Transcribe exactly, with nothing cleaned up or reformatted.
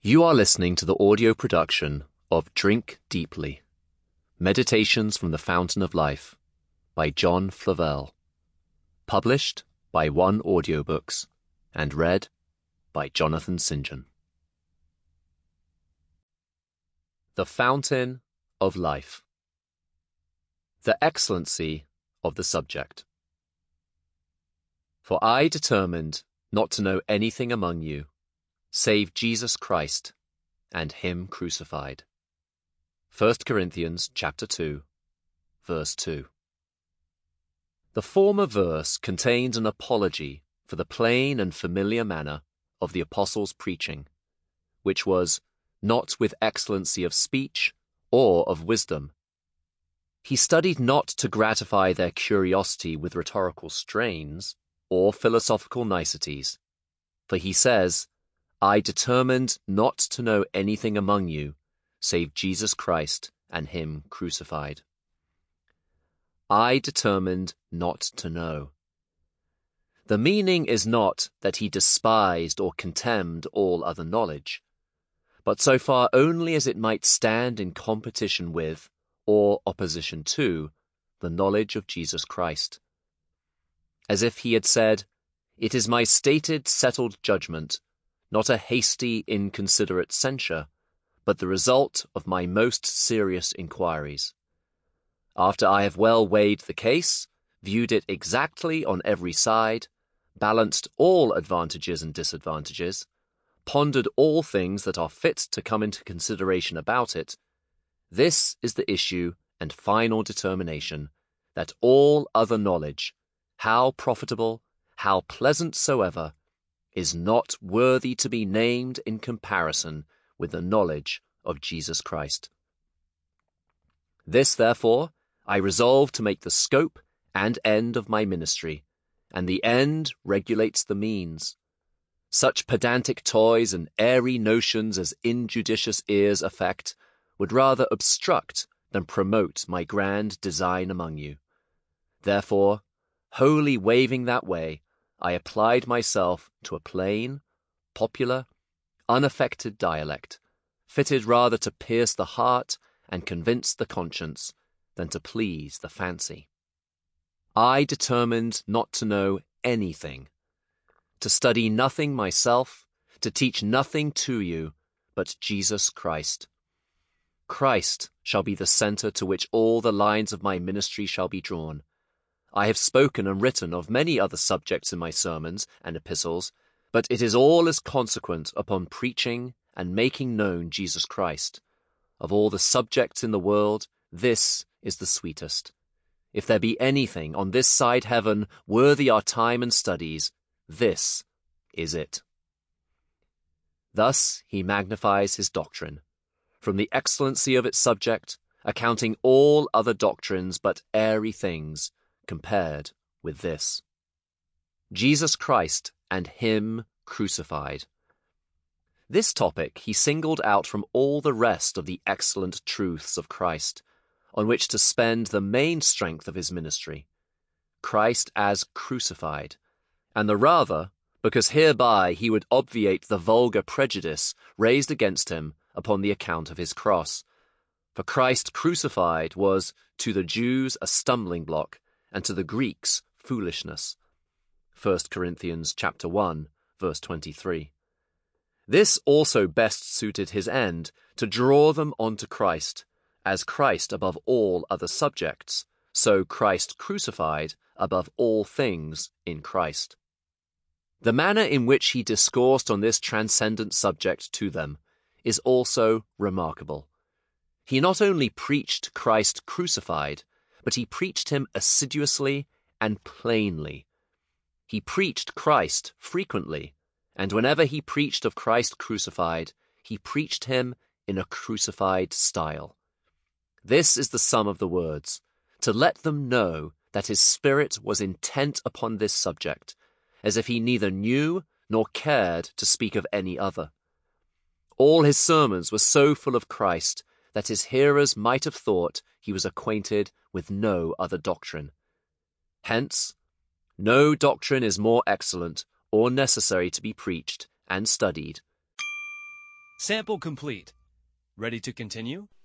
You are listening to the audio production of Drink Deeply, Meditations from the Fountain of Life by John Flavel, published by One Audiobooks and read by Jonathan St John. The Fountain of Life. The excellency of the subject. For I determined not to know anything among you save Jesus Christ and him crucified. First Corinthians chapter two, verse two. The former verse contains an apology for the plain and familiar manner of the apostles' preaching, which was not with excellency of speech or of wisdom. He studied not to gratify their curiosity with rhetorical strains or philosophical niceties, for he says, I determined not to know anything among you save Jesus Christ and him crucified. I determined not to know. The meaning is not that he despised or contemned all other knowledge, but so far only as it might stand in competition with, or opposition to, the knowledge of Jesus Christ. As if he had said, It is my stated, settled judgment, not a hasty, inconsiderate censure, but the result of my most serious inquiries. After I have well weighed the case, viewed it exactly on every side, balanced all advantages and disadvantages, pondered all things that are fit to come into consideration about it, this is the issue and final determination, that all other knowledge, how profitable, how pleasant soever, is not worthy to be named in comparison with the knowledge of Jesus Christ. This, therefore, I resolve to make the scope and end of my ministry, and the end regulates the means. Such pedantic toys and airy notions as injudicious ears affect would rather obstruct than promote my grand design among you. Therefore, wholly waiving that way, I applied myself to a plain, popular, unaffected dialect, fitted rather to pierce the heart and convince the conscience than to please the fancy. I determined not to know anything, to study nothing myself, to teach nothing to you but Jesus Christ. Christ shall be the centre to which all the lines of my ministry shall be drawn. I have spoken and written of many other subjects in my sermons and epistles, but it is all as consequent upon preaching and making known Jesus Christ. Of all the subjects in the world, this is the sweetest. If there be anything on this side heaven worthy our time and studies, this is it. Thus he magnifies his doctrine, from the excellency of its subject, accounting all other doctrines but airy things, compared with this. Jesus Christ and him crucified. This topic he singled out from all the rest of the excellent truths of Christ, on which to spend the main strength of his ministry. Christ as crucified, and the rather because hereby he would obviate the vulgar prejudice raised against him upon the account of his cross. For Christ crucified was to the Jews a stumbling block, and to the Greeks foolishness. First Corinthians chapter one, verse twenty-three. This also best suited his end, to draw them onto Christ, as Christ above all other subjects, so Christ crucified above all things in Christ. The manner in which he discoursed on this transcendent subject to them is also remarkable. He not only preached Christ crucified, but he preached him assiduously and plainly. He preached Christ frequently, and whenever he preached of Christ crucified, he preached him in a crucified style. This is the sum of the words, to let them know that his spirit was intent upon this subject, as if he neither knew nor cared to speak of any other. All his sermons were so full of Christ that his hearers might have thought he was acquainted with no other doctrine. Hence, no doctrine is more excellent or necessary to be preached and studied Sample complete. Ready to continue?